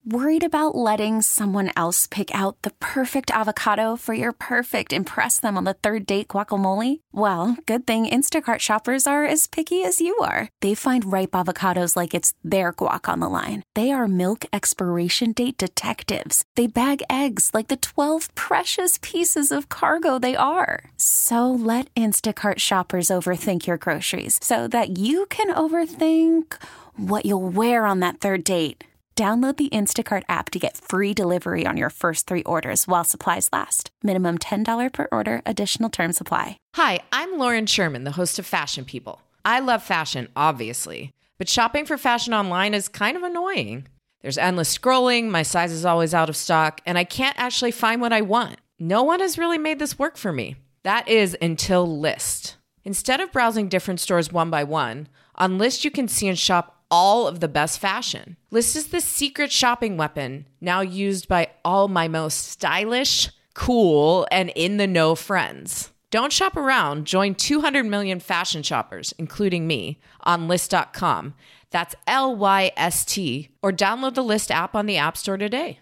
Worried about letting someone else pick out the perfect avocado for your perfect impress them on the third date guacamole? Well, good thing Instacart shoppers are as picky as you are. They find ripe avocados like it's their guac on the line. They are milk expiration date detectives. They bag eggs like the 12 precious pieces of cargo they are. So let Instacart shoppers overthink your groceries so that you can overthink what you'll wear on that third date. Download the Instacart app to get free delivery on your first 3 orders while supplies last. Minimum $10 per order. Additional terms apply. Hi, I'm Lauren Sherman, the host of Fashion People. I love fashion, obviously, but shopping for fashion online is kind of annoying. There's endless scrolling, my size is always out of stock, and I can't actually find what I want. No one has really made this work for me. That is until Lyst. Instead of browsing different stores one by one, on Lyst you can see and shop all of the best fashion. Lyst is the secret shopping weapon now used by all my most stylish, cool, and in-the-know friends. Don't shop around. Join 200 million fashion shoppers, including me, on Lyst.com. That's Lyst, or download the Lyst app on the App Store today.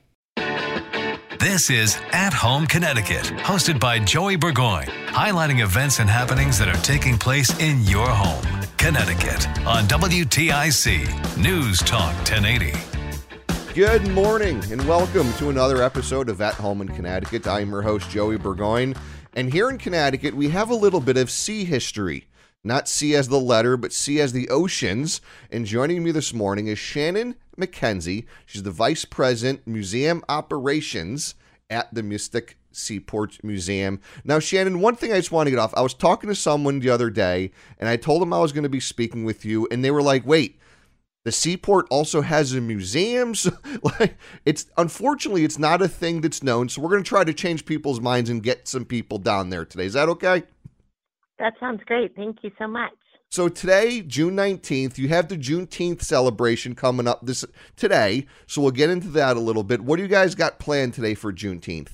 This is At Home Connecticut, hosted by Joey Burgoyne, highlighting events and happenings that are taking place in your home, Connecticut, on WTIC News Talk 1080. Good morning and welcome to another episode of At Home in Connecticut. I'm your host, Joey Burgoyne, and here in Connecticut, we have a little bit of sea history. Not sea as the letter, but sea as the oceans. And joining me this morning is Shannon McKenzie. She's the Vice President, Museum Operations at the Mystic Seaport Museum. Now, Shannon, one thing I just want to get off. I was talking to someone the other day, and I told them I was going to be speaking with you, and they were like, wait, the Seaport also has a museum? So, unfortunately, it's not a thing that's known, so we're going to try to change people's minds and get some people down there today. Is that okay? That sounds great. Thank you so much. So today, June 19th, you have the Juneteenth celebration coming up today. So we'll get into that a little bit. What do you guys got planned today for Juneteenth?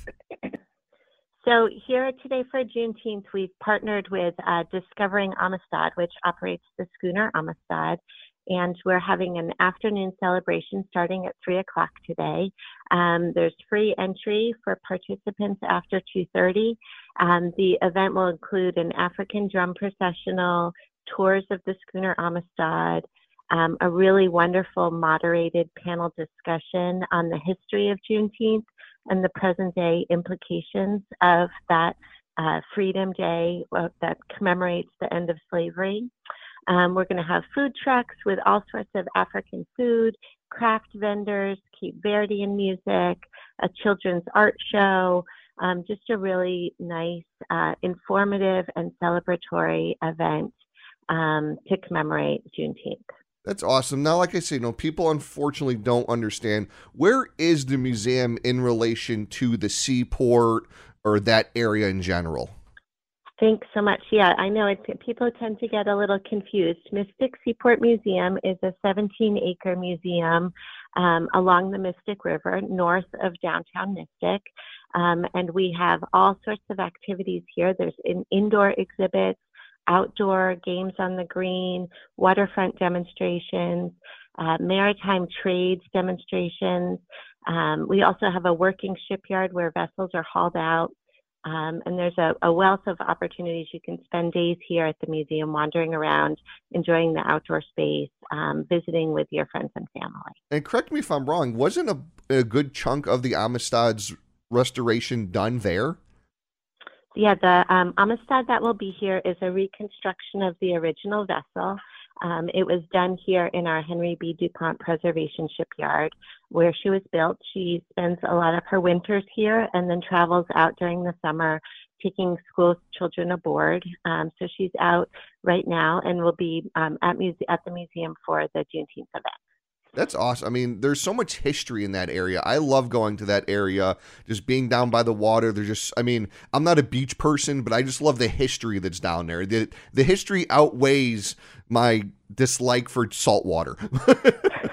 So here today for Juneteenth, we've partnered with Discovering Amistad, which operates the schooner Amistad. And we're having an afternoon celebration starting at 3 o'clock today. There's free entry for participants after 2:30. The event will include an African drum processional, tours of the schooner Amistad, a really wonderful moderated panel discussion on the history of Juneteenth and the present day implications of that Freedom Day that commemorates the end of slavery. We're going to have food trucks with all sorts of African food, craft vendors, Cape Verdean music, a children's art show, just a really nice, informative and celebratory event to commemorate Juneteenth. That's awesome. Now, like I say, people unfortunately don't understand, where is the museum in relation to the seaport or that area in general? Thanks so much. Yeah, I know people tend to get a little confused. Mystic Seaport Museum is a 17-acre museum along the Mystic River, north of downtown Mystic. And we have all sorts of activities here. There's indoor exhibits, outdoor games on the green, waterfront demonstrations, maritime trades demonstrations. We also have a working shipyard where vessels are hauled out. And there's a wealth of opportunities. You can spend days here at the museum wandering around, enjoying the outdoor space, visiting with your friends and family. And correct me if I'm wrong, wasn't a good chunk of the Amistad's restoration done there? Yeah, the Amistad that will be here is a reconstruction of the original vessel. It was done here in our Henry B. DuPont Preservation Shipyard, where she was built. She spends a lot of her winters here and then travels out during the summer, taking school children aboard. So she's out right now and will be at the museum for the Juneteenth event. That's awesome. I mean, there's so much history in that area. I love going to that area, just being down by the water. I'm not a beach person, but I just love the history that's down there. The history outweighs my dislike for salt water.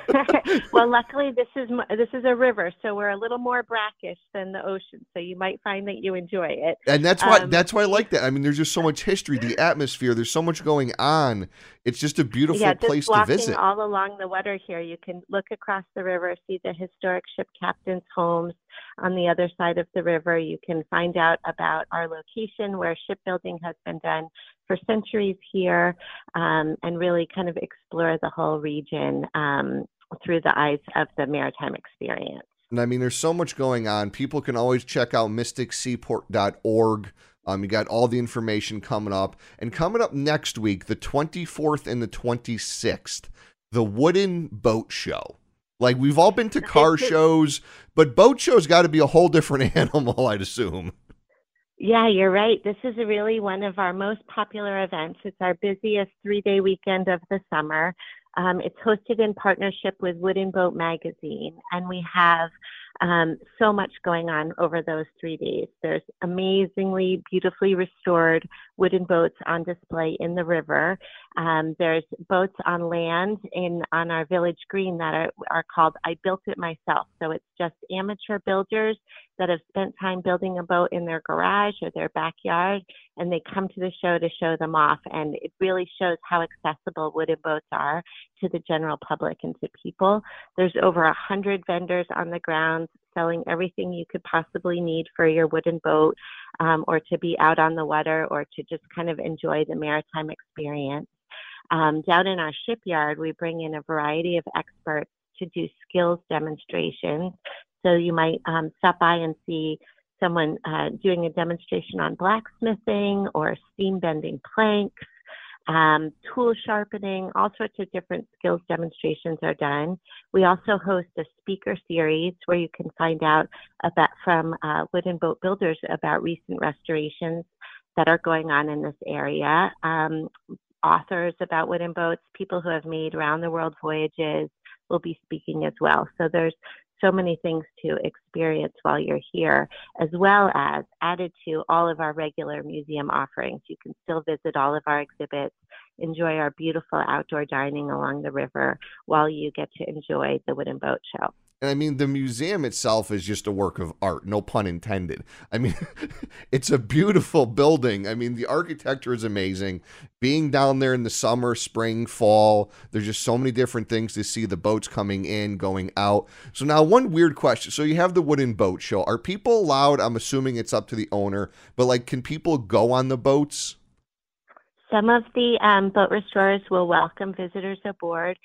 Well, luckily this is a river, so we're a little more brackish than the ocean. So you might find that you enjoy it. And that's why I like that. I mean, there's just so much history, the atmosphere. There's so much going on. It's just a beautiful place to visit. Walking all along the water here, you can look across the river, see the historic ship captains' homes on the other side of the river. You can find out about our location where shipbuilding has been done for centuries here, and really kind of explore the whole region through the eyes of the maritime experience. And I mean, there's so much going on. People can always check out mysticseaport.org. You got all the information coming up. And coming up next week, the 24th and the 26th, the Wooden Boat Show. Like, we've all been to car shows, but boat shows got to be a whole different animal, I'd assume. Yeah, you're right. This is really one of our most popular events. It's our busiest 3-day weekend of the summer. It's hosted in partnership with Wooden Boat Magazine, and we have so much going on over those 3 days. There's amazingly beautifully restored wooden boats on display in the river. There's boats on land on our village green that are called I Built It Myself. So it's just amateur builders that have spent time building a boat in their garage or their backyard, and they come to the show to show them off. And it really shows how accessible wooden boats are to the general public and to people. There's over 100 vendors on the ground selling everything you could possibly need for your wooden boat, or to be out on the water, or to just kind of enjoy the maritime experience. Down in our shipyard, we bring in a variety of experts to do skills demonstrations. So you might stop by and see someone doing a demonstration on blacksmithing or steam bending planks, tool sharpening, all sorts of different skills demonstrations are done. We also host a speaker series where you can find out from wooden boat builders about recent restorations that are going on in this area. Authors about wooden boats, people who have made round the world voyages will be speaking as well. So there's so many things to experience while you're here, as well as added to all of our regular museum offerings. You can still visit all of our exhibits, enjoy our beautiful outdoor dining along the river while you get to enjoy the Wooden Boat Show. And I mean, the museum itself is just a work of art, no pun intended. I mean, it's a beautiful building. I mean, the architecture is amazing. Being down there in the summer, spring, fall, there's just so many different things to see, the boats coming in, going out. So now one weird question. So you have the Wooden Boat Show. Are people allowed, I'm assuming it's up to the owner, but like, can people go on the boats? Some of the boat restorers will welcome visitors aboard.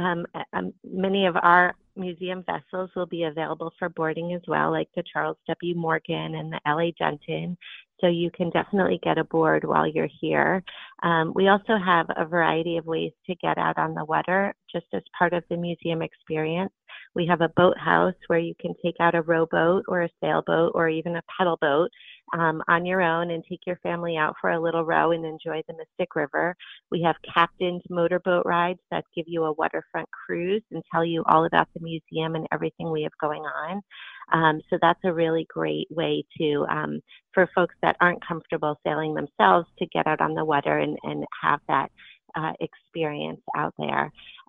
Many of our museum vessels will be available for boarding as well, like the Charles W. Morgan and the L.A. Denton. So you can definitely get aboard while you're here. We also have a variety of ways to get out on the water, just as part of the museum experience. We have a boathouse where you can take out a rowboat or a sailboat or even a pedal boat on your own and take your family out for a little row and enjoy the Mystic River. We have captained motorboat rides that give you a waterfront cruise and tell you all about the museum and everything we have going on. So that's a really great way to, for folks that aren't comfortable sailing themselves, to get out on the water and have that experience out there.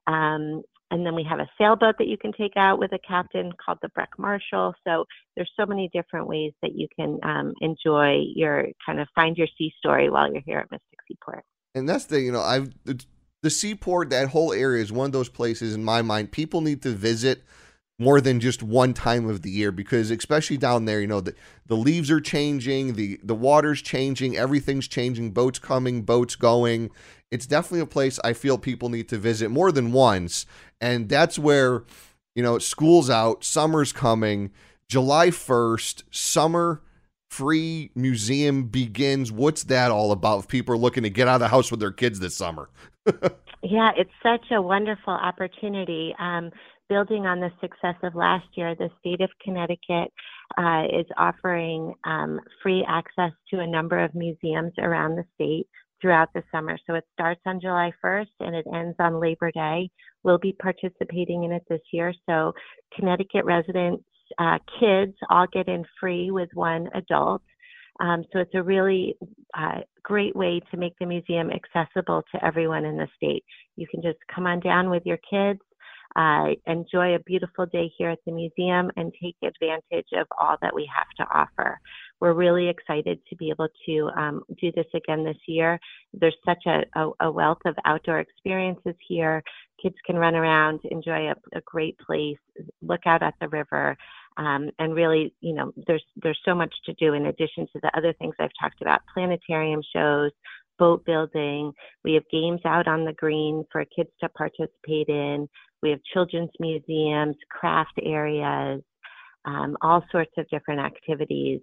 And then we have a sailboat that you can take out with a captain called the Breck Marshall. So there's so many different ways that you can enjoy find your sea story while you're here at Mystic Seaport. And that's the Seaport, that whole area is one of those places in my mind people need to visit more than just one time of the year, because especially down there, the leaves are changing, the water's changing, everything's changing, boats coming, boats going. It's definitely a place I feel people need to visit more than once. And that's where, school's out, summer's coming, July 1st, summer free museum begins. What's that all about if people are looking to get out of the house with their kids this summer? Yeah, it's such a wonderful opportunity. Building on the success of last year, the state of Connecticut is offering free access to a number of museums around the state throughout the summer. So it starts on July 1st and it ends on Labor Day. We'll be participating in it this year. So Connecticut residents, kids all get in free with one adult. So it's a really great way to make the museum accessible to everyone in the state. You can just come on down with your kids. enjoy a beautiful day here at the museum and take advantage of all that we have to offer. We're really excited to be able to do this again this year. There's such a wealth of outdoor experiences here. Kids can run around, enjoy a great place, look out at the river, and really, there's so much to do in addition to the other things I've talked about: planetarium shows, boat building. We have games out on the green for kids to participate in. We have children's museums, craft areas, all sorts of different activities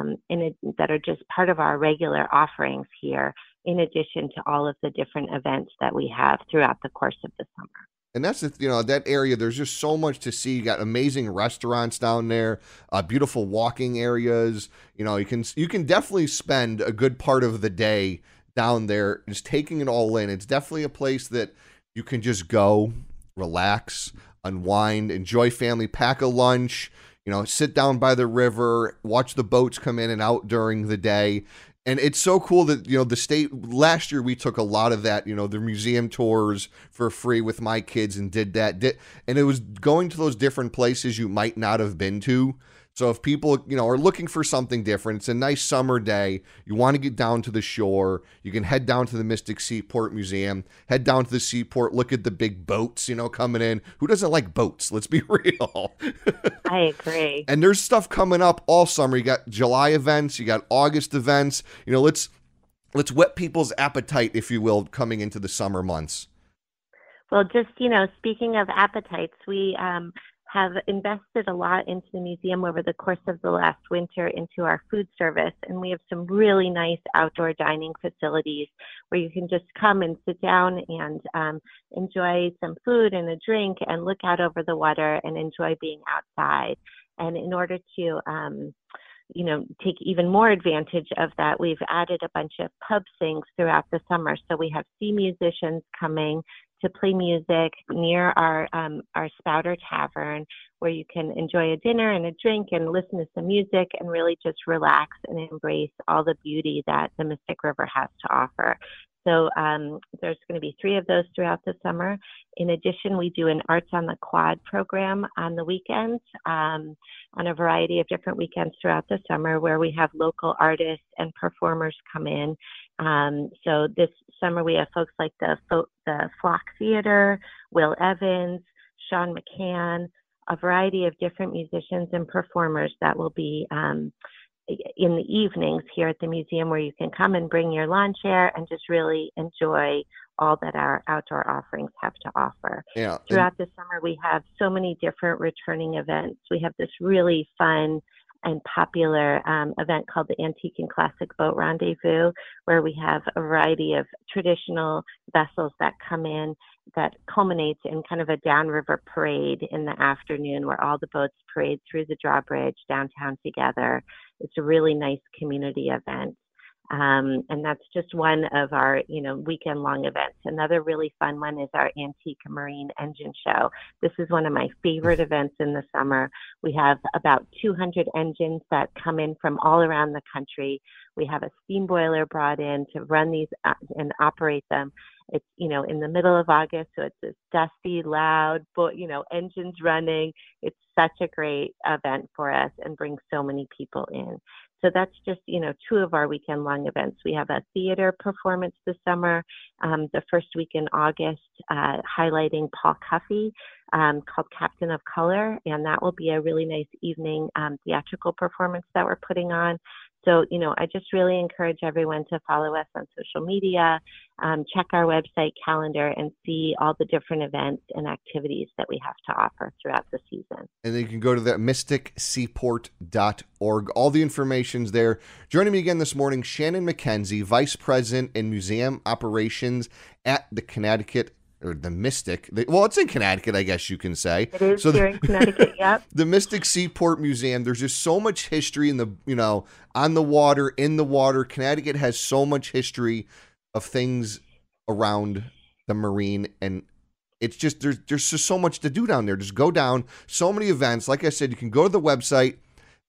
that are just part of our regular offerings here, in addition to all of the different events that we have throughout the course of the summer. And that's that area. There's just so much to see. You got amazing restaurants down there, beautiful walking areas. You can definitely spend a good part of the day down there just taking it all in. It's definitely a place that you can just go, relax, unwind, enjoy family, pack a lunch, sit down by the river, watch the boats come in and out during the day. And it's so cool that, the state, last year we took a lot of that, the museum tours for free with my kids and did that. And it was going to those different places you might not have been to. So if people, are looking for something different, it's a nice summer day, you want to get down to the shore, you can head down to the Mystic Seaport Museum, head down to the seaport, look at the big boats, coming in. Who doesn't like boats? Let's be real. I agree. And there's stuff coming up all summer. You got July events, you got August events. Let's whet people's appetite, if you will, coming into the summer months. Well, just, speaking of appetites, we have invested a lot into the museum over the course of the last winter into our food service. And we have some really nice outdoor dining facilities where you can just come and sit down and enjoy some food and a drink and look out over the water and enjoy being outside. And in order to, take even more advantage of that, we've added a bunch of pub sings throughout the summer. So we have sea musicians coming to play music near our Spouter Tavern, where you can enjoy a dinner and a drink and listen to some music and really just relax and embrace all the beauty that the Mystic River has to offer. So there's going to be 3 of those throughout the summer. In addition, we do an Arts on the Quad program on the weekends, on a variety of different weekends throughout the summer, where we have local artists and performers come in. So this summer we have folks like the Flock Theater, Will Evans, Sean McCann, a variety of different musicians and performers that will be in the evenings here at the museum, where you can come and bring your lawn chair and just really enjoy all that our outdoor offerings have to offer. Yeah. Throughout the summer, we have so many different returning events. We have this really fun and popular event called the Antique and Classic Boat Rendezvous, where we have a variety of traditional vessels that come in that culminates in kind of a downriver parade in the afternoon, where all the boats parade through the drawbridge downtown together. It's a really nice community event. And that's just one of our, weekend-long events. Another really fun one is our Antique Marine Engine Show. This is one of my favorite events in the summer. We have about 200 engines that come in from all around the country. We have a steam boiler brought in to run these and operate them. It's, in the middle of August, so it's this dusty, loud, engines running. It's such a great event for us and brings so many people in. So that's just, 2 of our weekend-long events. We have a theater performance this summer, the first week in August, highlighting Paul Cuffey, called Captain of Color, and that will be a really nice evening theatrical performance that we're putting on. So, I just really encourage everyone to follow us on social media, check our website calendar, and see all the different events and activities that we have to offer throughout the season. And then you can go to that mysticseaport.org. All the information's there. Joining me again this morning, Shannon McKenzie, Vice President in Museum Operations at the Connecticut, or the Mystic. Well, it's in Connecticut, I guess you can say. It is here in Connecticut, yep. The Mystic Seaport Museum, there's just so much history in the, on the water, in the water. Connecticut has so much history of things around the marine, and it's just, there's just so much to do down there. Just go down, so many events. Like I said, you can go to the website,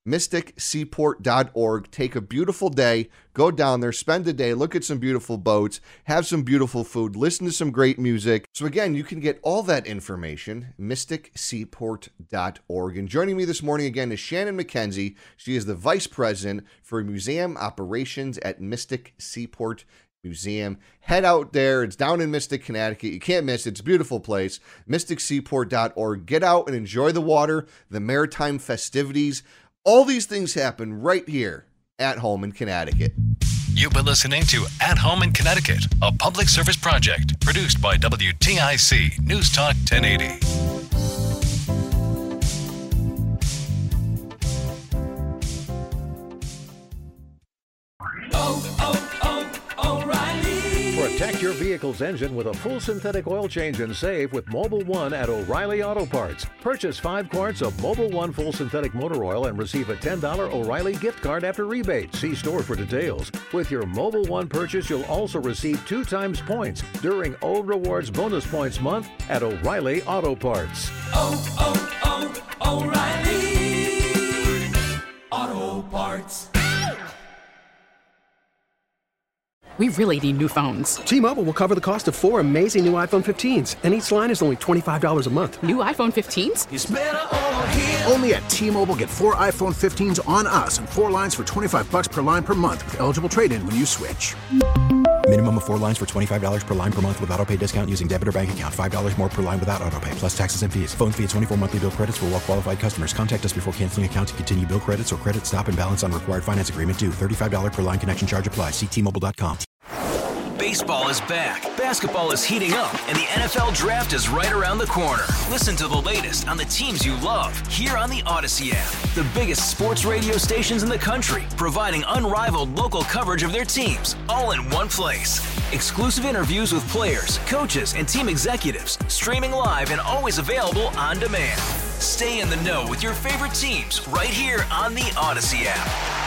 mysticseaport.org. Take a beautiful day, go down there, spend a day, look at some beautiful boats, have some beautiful food, listen to some great music. So again, you can get all that information, mysticseaport.org. And joining me this morning again is Shannon McKenzie. She is the Vice President for Museum Operations at Mystic Seaport Museum. Head out there. It's down in Mystic, Connecticut. You can't miss it. It's a beautiful place. mysticseaport.org. Get out and enjoy the water, the maritime festivities. All these things happen right here at home in Connecticut. You've been listening to At Home in Connecticut, a public service project produced by WTIC News Talk 1080. Protect your vehicle's engine with a full synthetic oil change and save with Mobil 1 at O'Reilly Auto Parts. Purchase 5 quarts of Mobil 1 full synthetic motor oil and receive a $10 O'Reilly gift card after rebate. See store for details. With your Mobil 1 purchase, you'll also receive 2 times points during Old Rewards Bonus Points Month at O'Reilly Auto Parts. O'Reilly Auto Parts. We really need new phones. T-Mobile will cover the cost of 4 amazing new iPhone 15s, and each line is only $25 a month. New iPhone 15s? It's better over here. Only at T-Mobile, get 4 iPhone 15s on us and 4 lines for $25 per line per month with eligible trade-in when you switch. Minimum of 4 lines for $25 per line per month with autopay discount using debit or bank account. $5 more per line without autopay, plus taxes and fees. Phone fee at 24 monthly bill credits for well-qualified customers. Contact us before canceling account to continue bill credits or credit stop and balance on required finance agreement due. $35 per line connection charge applies. See T-Mobile.com. Baseball is back, basketball is heating up, and the NFL Draft is right around the corner. Listen to the latest on the teams you love here on the Odyssey app. The biggest sports radio stations in the country, providing unrivaled local coverage of their teams, all in one place. Exclusive interviews with players, coaches, and team executives, streaming live and always available on demand. Stay in the know with your favorite teams right here on the Odyssey app.